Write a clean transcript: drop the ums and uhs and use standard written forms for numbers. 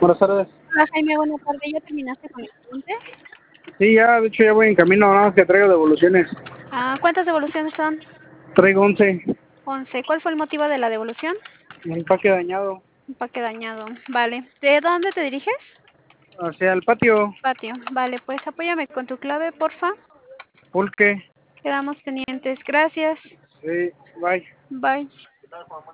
Buenas tardes. Hola Jaime, buenas tardes. ¿Ya terminaste con el cliente? Sí, ya, de hecho ya voy en camino, nada más que traigo devoluciones. ¿Cuántas devoluciones son? Traigo 11. 11. ¿Cuál fue el motivo de la devolución? Un empaque dañado. Empaque dañado. Vale. ¿De dónde te diriges? Hacia el patio. Patio. Vale, pues apóyame con tu clave, porfa. Pulque. Quedamos pendientes. Gracias. Sí, bye. Bye.